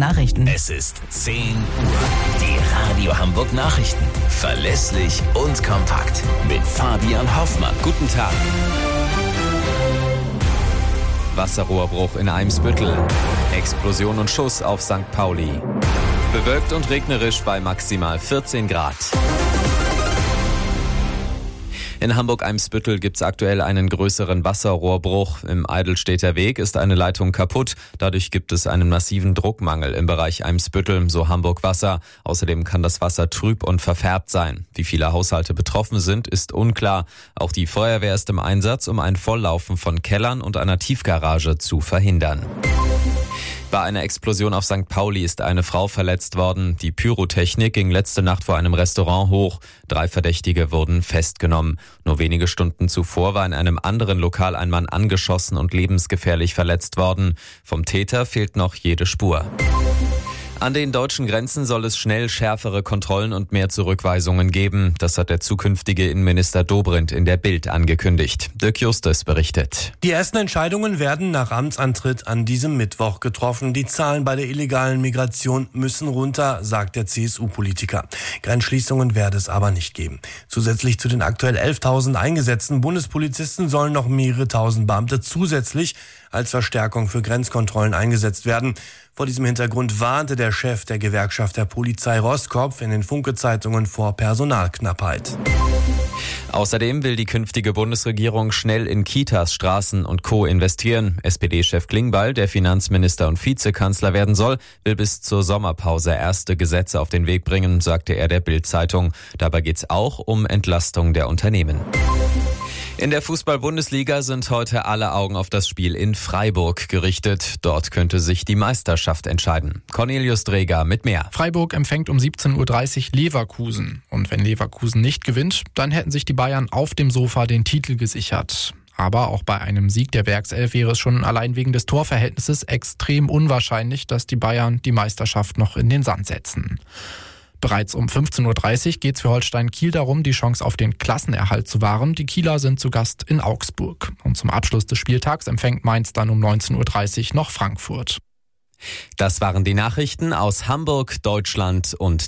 Nachrichten. Es ist 10 Uhr. Die Radio Hamburg Nachrichten. Verlässlich und kompakt. Mit Fabian Hoffmann. Guten Tag. Wasserrohrbruch in Eimsbüttel. Explosion und Schuss auf St. Pauli. Bewölkt und regnerisch bei maximal 14 Grad. In Hamburg-Eimsbüttel gibt es aktuell einen größeren Wasserrohrbruch. Im Eidelstädter Weg ist eine Leitung kaputt. Dadurch gibt es einen massiven Druckmangel im Bereich Eimsbüttel, so Hamburg Wasser. Außerdem kann das Wasser trüb und verfärbt sein. Wie viele Haushalte betroffen sind, ist unklar. Auch die Feuerwehr ist im Einsatz, um ein Volllaufen von Kellern und einer Tiefgarage zu verhindern. Bei einer Explosion auf St. Pauli ist eine Frau verletzt worden. Die Pyrotechnik ging letzte Nacht vor einem Restaurant hoch. 3 Verdächtige wurden festgenommen. Nur wenige Stunden zuvor war in einem anderen Lokal ein Mann angeschossen und lebensgefährlich verletzt worden. Vom Täter fehlt noch jede Spur. An den deutschen Grenzen soll es schnell schärfere Kontrollen und mehr Zurückweisungen geben. Das hat der zukünftige Innenminister Dobrindt in der Bild angekündigt. Dirk Justus berichtet. Die ersten Entscheidungen werden nach Amtsantritt an diesem Mittwoch getroffen. Die Zahlen bei der illegalen Migration müssen runter, sagt der CSU-Politiker. Grenzschließungen werde es aber nicht geben. Zusätzlich zu den aktuell 11.000 eingesetzten Bundespolizisten sollen noch mehrere tausend Beamte zusätzlich als Verstärkung für Grenzkontrollen eingesetzt werden. Vor diesem Hintergrund warnte der Chef der Gewerkschaft der Polizei Roskopf in den Funke-Zeitungen vor Personalknappheit. Außerdem will die künftige Bundesregierung schnell in Kitas, Straßen und Co. investieren. SPD-Chef Klingbeil, der Finanzminister und Vizekanzler werden soll, will bis zur Sommerpause erste Gesetze auf den Weg bringen, sagte er der Bild-Zeitung. Dabei geht es auch um Entlastung der Unternehmen. In der Fußball-Bundesliga sind heute alle Augen auf das Spiel in Freiburg gerichtet. Dort könnte sich die Meisterschaft entscheiden. Cornelius Dreger mit mehr. Freiburg empfängt um 17.30 Uhr Leverkusen. Und wenn Leverkusen nicht gewinnt, dann hätten sich die Bayern auf dem Sofa den Titel gesichert. Aber auch bei einem Sieg der Werkself wäre es schon allein wegen des Torverhältnisses extrem unwahrscheinlich, dass die Bayern die Meisterschaft noch in den Sand setzen. Bereits um 15.30 Uhr geht es für Holstein Kiel darum, die Chance auf den Klassenerhalt zu wahren. Die Kieler sind zu Gast in Augsburg. Und zum Abschluss des Spieltags empfängt Mainz dann um 19.30 Uhr noch Frankfurt. Das waren die Nachrichten aus Hamburg, Deutschland und